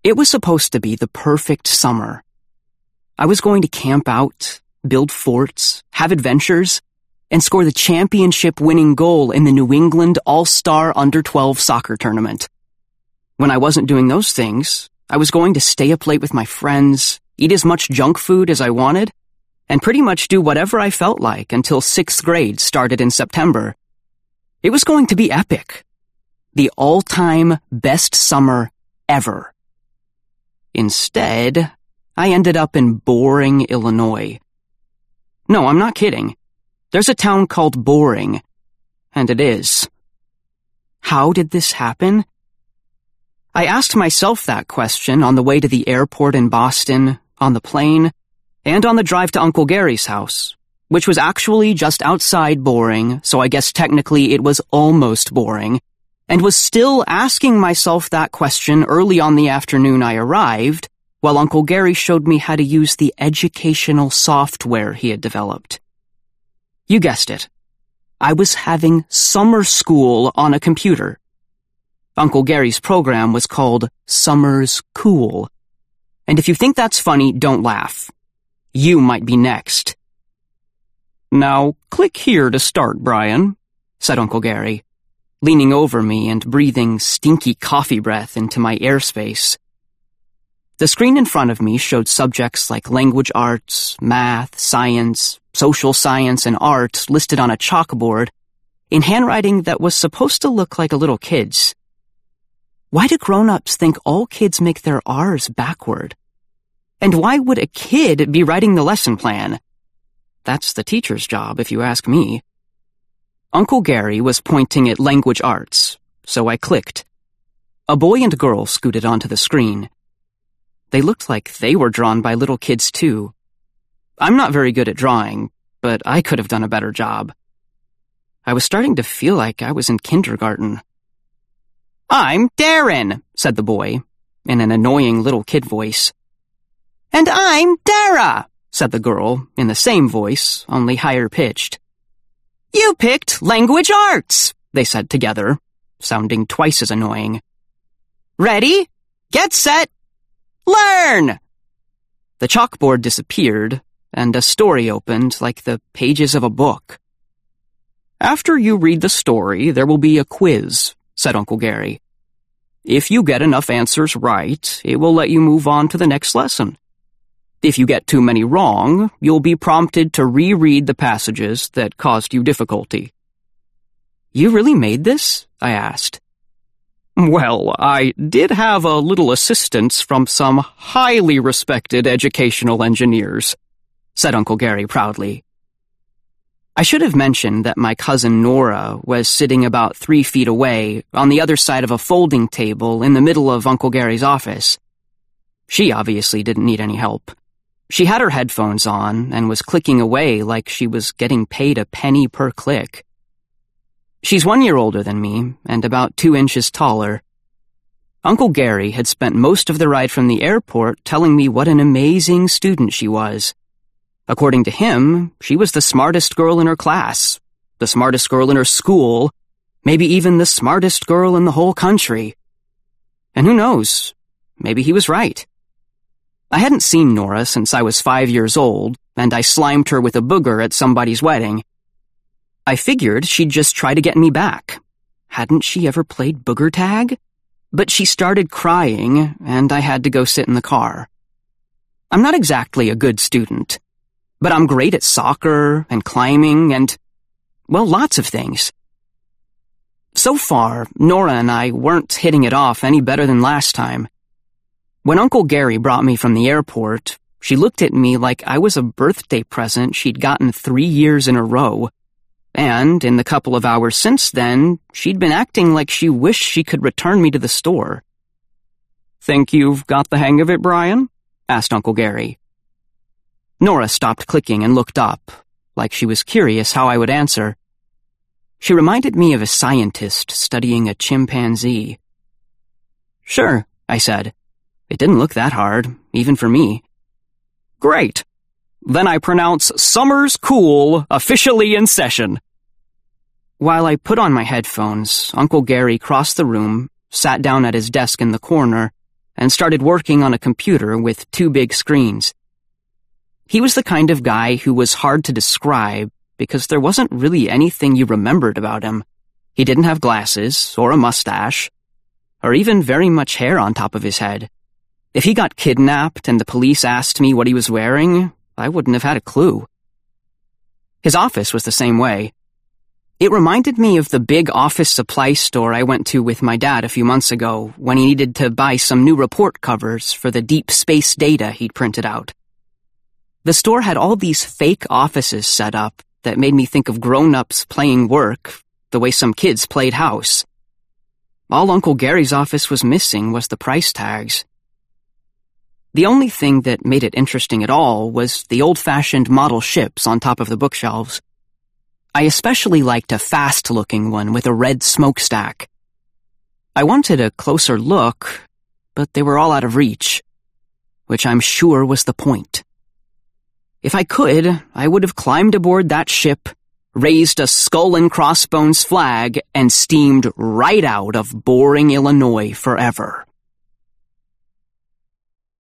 It was supposed to be the perfect summer. I was going to camp out, build forts, have adventures, and score the championship-winning goal in the New England All-Star Under-12 soccer tournament. When I wasn't doing those things, I was going to stay up late with my friends, eat as much junk food as I wanted, and pretty much do whatever I felt like until 6th grade started in September. It was going to be epic. The all-time best summer ever. Instead, I ended up in Boring, Illinois. No, I'm not kidding. There's a town called Boring, and it is. How did this happen? I asked myself that question on the way to the airport in Boston, on the plane, and on the drive to Uncle Gary's house, which was actually just outside Boring, so I guess technically it was almost boring, and was still asking myself that question early on the afternoon I arrived, while Uncle Gary showed me how to use the educational software he had developed. You guessed it. I was having summer school on a computer. Uncle Gary's program was called Summer's Cool. And if you think that's funny, don't laugh. You might be next. Now, click here to start, Brian, said Uncle Gary, leaning over me and breathing stinky coffee breath into my airspace. The screen in front of me showed subjects like language arts, math, science, social science, and art listed on a chalkboard in handwriting that was supposed to look like a little kid's. Why do grown-ups think all kids make their R's backward? And why would a kid be writing the lesson plan? That's the teacher's job, if you ask me. Uncle Gary was pointing at language arts, so I clicked. A boy and girl scooted onto the screen. They looked like they were drawn by little kids, too. I'm not very good at drawing, but I could have done a better job. I was starting to feel like I was in kindergarten. "I'm Darren," said the boy, in an annoying little kid voice. "And I'm Dara," said the girl, in the same voice, only higher pitched. "You picked language arts," they said together, sounding twice as annoying. "Ready? Get set! Learn!" The chalkboard disappeared, and a story opened like the pages of a book. "After you read the story, there will be a quiz," said Uncle Gary. "If you get enough answers right, it will let you move on to the next lesson. If you get too many wrong, you'll be prompted to reread the passages that caused you difficulty." "You really made this?" I asked. "Well, I did have a little assistance from some highly respected educational engineers," said Uncle Gary proudly. I should have mentioned that my cousin Nora was sitting about 3 feet away on the other side of a folding table in the middle of Uncle Gary's office. She obviously didn't need any help. She had her headphones on and was clicking away like she was getting paid a penny per click. She's 1 year older than me and about 2 inches taller. Uncle Gary had spent most of the ride from the airport telling me what an amazing student she was. According to him, she was the smartest girl in her class, the smartest girl in her school, maybe even the smartest girl in the whole country. And who knows, maybe he was right. I hadn't seen Nora since I was 5 years old, and I slimed her with a booger at somebody's wedding. I figured she'd just try to get me back. Hadn't she ever played booger tag? But she started crying, and I had to go sit in the car. I'm not exactly a good student, but I'm great at soccer and climbing and, well, lots of things. So far, Nora and I weren't hitting it off any better than last time. When Uncle Gary brought me from the airport, she looked at me like I was a birthday present she'd gotten 3 years in a row. And in the couple of hours since then, she'd been acting like she wished she could return me to the store. "Think you've got the hang of it, Brian?" asked Uncle Gary. Nora stopped clicking and looked up, like she was curious how I would answer. She reminded me of a scientist studying a chimpanzee. "Sure," I said. It didn't look that hard, even for me. "Great. Then I pronounce Summer's Cool officially in session." While I put on my headphones, Uncle Gary crossed the room, sat down at his desk in the corner, and started working on a computer with 2 big screens. He was the kind of guy who was hard to describe because there wasn't really anything you remembered about him. He didn't have glasses, or a mustache, or even very much hair on top of his head. If he got kidnapped and the police asked me what he was wearing, I wouldn't have had a clue. His office was the same way. It reminded me of the big office supply store I went to with my dad a few months ago when he needed to buy some new report covers for the deep space data he'd printed out. The store had all these fake offices set up that made me think of grown-ups playing work the way some kids played house. All Uncle Gary's office was missing was the price tags. The only thing that made it interesting at all was the old-fashioned model ships on top of the bookshelves. I especially liked a fast-looking one with a red smokestack. I wanted a closer look, but they were all out of reach, which I'm sure was the point. If I could, I would have climbed aboard that ship, raised a skull and crossbones flag, and steamed right out of Boring, Illinois forever.